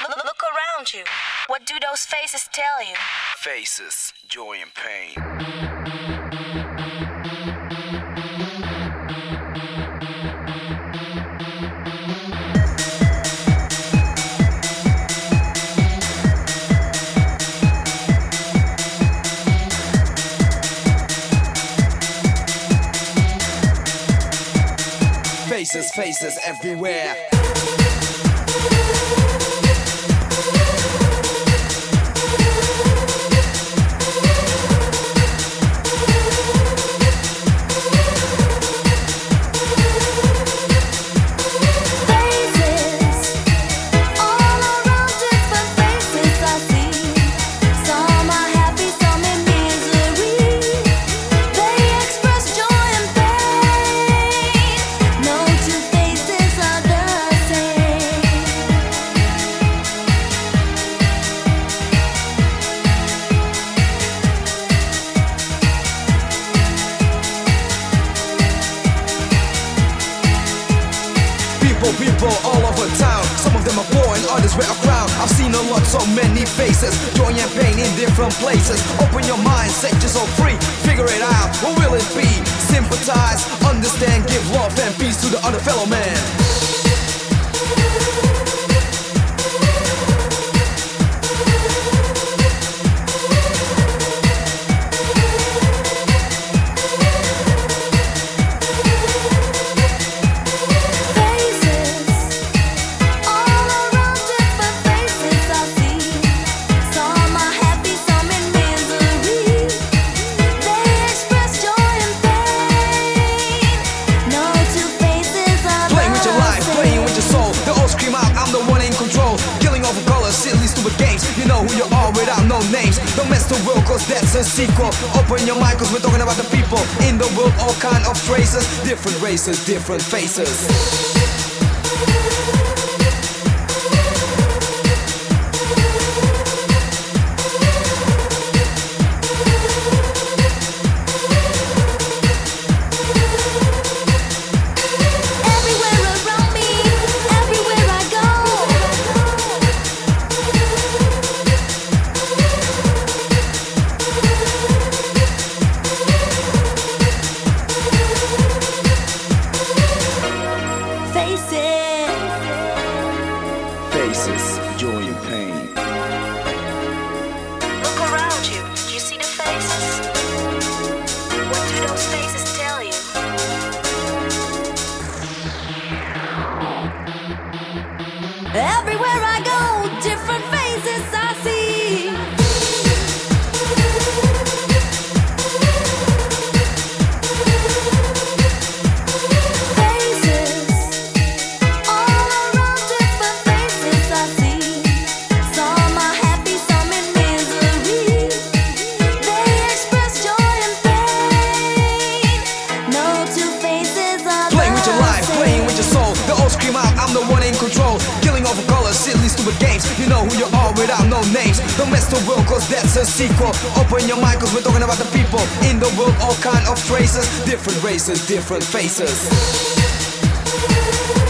Look around you. What do those faces tell you? Faces, joy and pain. Faces, faces everywhere. People all over town. Some of them are poor and others wear a crown. I've seen a lot, so many faces. Joy and pain in different places. Open your mind, set yourself free. Figure it out, what will it be? Sympathize, understand, give love and peace to the other fellow man. You know who you are without no names. Don't mess the world cause that's a sequel. Open your mind cause we're talking about the people. In the world all kind of traces. Different races, different faces. Faces, joy and pain. Look around you. Do you see the faces? What do those faces tell you? Everywhere I go, different faces I see. I'm the one in control. Killing over colors, silly stupid games. You know who you are without no names. Don't mess the world cause that's a sequel. Open your mind cause we're talking about the people. In the world all kind of traces. Different races, different faces.